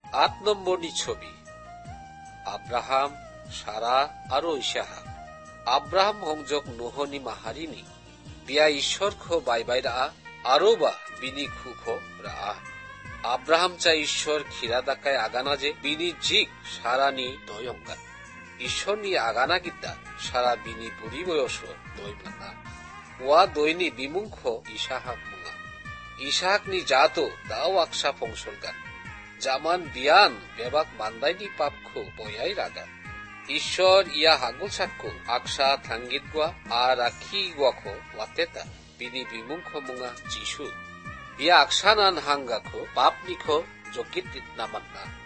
8 নম্বরনি ছবি আব্রাহাম সারা আরো ইসাহাক আব্রাহাম হংজক নহনি মাহারিনি বিয়া ঈশ্বরখ বাইবাইরা আরোবা বিনি খুখ রা আব্রাহাম চা ঈশ্বর খিরাদাকায় আগানা যে বিনি জিক সারানি দয়ঙ্গান ঈশ্বরনি আগানা গিদ্দা সারা বিনি বুড়ি বয়স দয়মানা ওয়া দৈনি বিমুখ ইসাহাক মুঙা ইসাহাকনি জাতো দাও আকসা ফংসলগান জামান বিয়ান বেবাক মান্দাইনি পাপখো বয়াই রাগা ঈশ্বর ইয়া হাগুল সাক্ষ্য আকসা থাঙ্গিত গোয়া আর আখি গোয়াখো ওয়াতেতা বিনি বিমুখ মুঙা যিশু বিয়া আকসানান হাঙ্গাখো পাপনিখো জকিত নামান্না